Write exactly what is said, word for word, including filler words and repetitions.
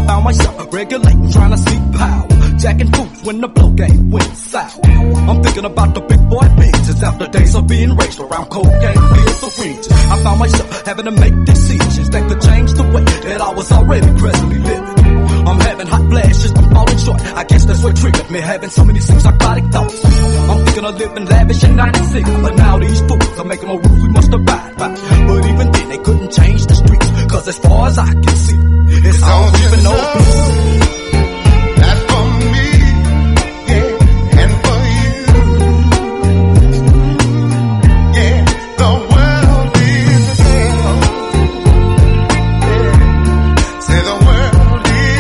I found myself regulating, trying to seek power, jacking fools when the blow game went sour. I'm thinking about the big boy business after days of being raised around cocaine, pills, syringes. I found myself having to make decisions that could change the way that I was already presently living. I'm having hot flashes, I'm falling short. I guess that's what triggered me, having so many psychotic thoughts. I'm thinking of living lavish in ninety-six, but now these fools are making more rules we must abide by. But even then they couldn't change the streets, cause as far as I can see, it's all even no peace.